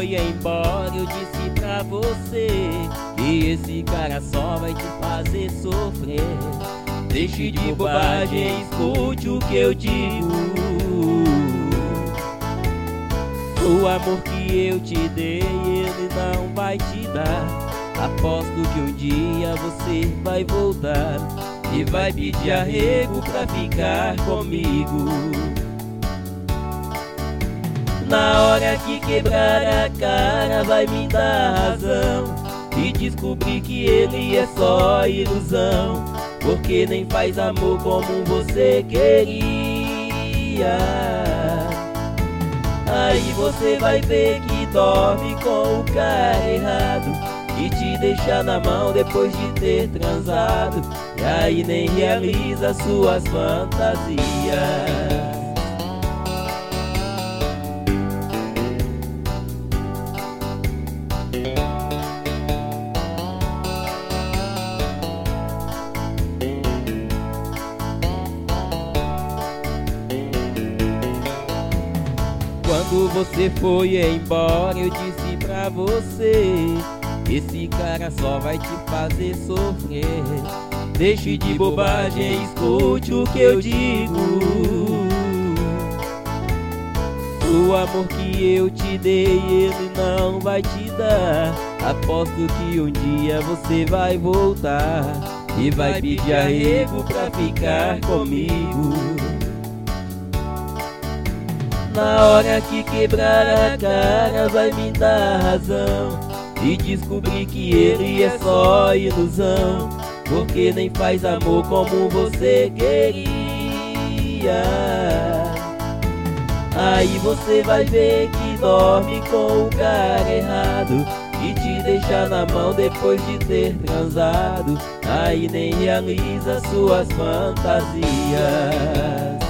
foi embora, eu disse pra você que esse cara só vai te fazer sofrer. Deixe de bobagem, escute o que eu digo. O amor que eu te dei, ele não vai te dar. Aposto que um dia você vai voltar e vai pedir arrego pra ficar comigo. Na hora que quebrar a cara vai me dar razão e descobrir que ele é só ilusão, porque nem faz amor como você queria. Aí você vai ver que dorme com o cara errado e te deixa na mão depois de ter transado, e aí nem realiza suas fantasias. Quando você foi embora, eu disse pra você: esse cara só vai te fazer sofrer. Deixe de bobagem, escute o que eu digo. O amor que eu te dei, ele não vai te dar. Aposto que um dia você vai voltar e vai pedir arrego pra ficar comigo. Na hora que quebrar a cara vai me dar razão e descobrir que ele é só ilusão, porque nem faz amor como você queria. Aí você vai ver que dorme com o cara errado e te deixa na mão depois de ter transado, aí nem realiza suas fantasias.